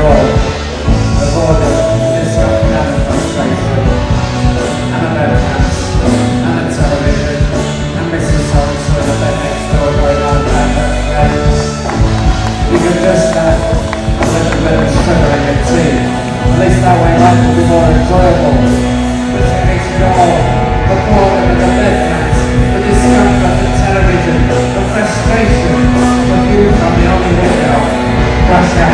all, the boredom, discomfort and frustration, and a bed pants, and a television, and Mrs. So-and-so in the bed next door going on about her friends. You can just have a little bit of sugar in your tea. At least that way life will be more enjoyable. But to ignore the boredom and the bed pants, the discomfort, the television, the frustration,